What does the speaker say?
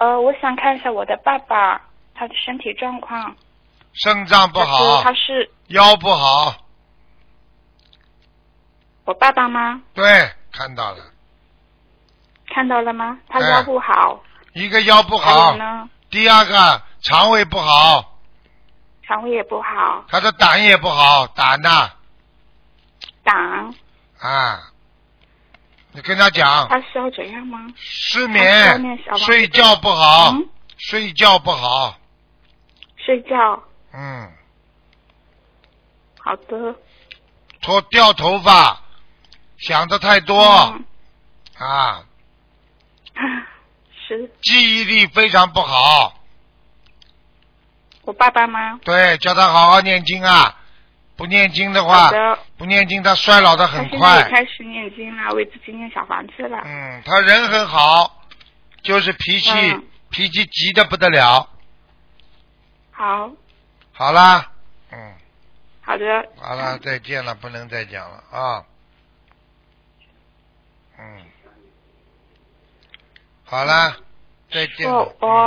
我想看一下我的爸爸，他的身体状况。 肾脏不好， 他是腰不好。 我爸爸吗？ 对，看到了。 看到了吗？他腰不好。 一个腰不还好有呢？ 第二个肠胃不好。 肠胃也不好。 他的胆也不好，胆呐。 胆。 啊。你跟他讲。 他需要怎样吗？ 失眠，睡觉不好，睡觉不好。 睡觉。 嗯。 好的。 掉头发，想的太多。啊。 是。 记忆力非常不好。 我爸爸吗？ 对，叫他好好念经啊！不念经的话，不念经他衰老的很快。 他现在也开始念经了，为自己念小房子了。 他人很好，就是脾气急得不得了。 好。 好啦。 好的。 好了，再见了，不能再讲了啊。好了，再见了。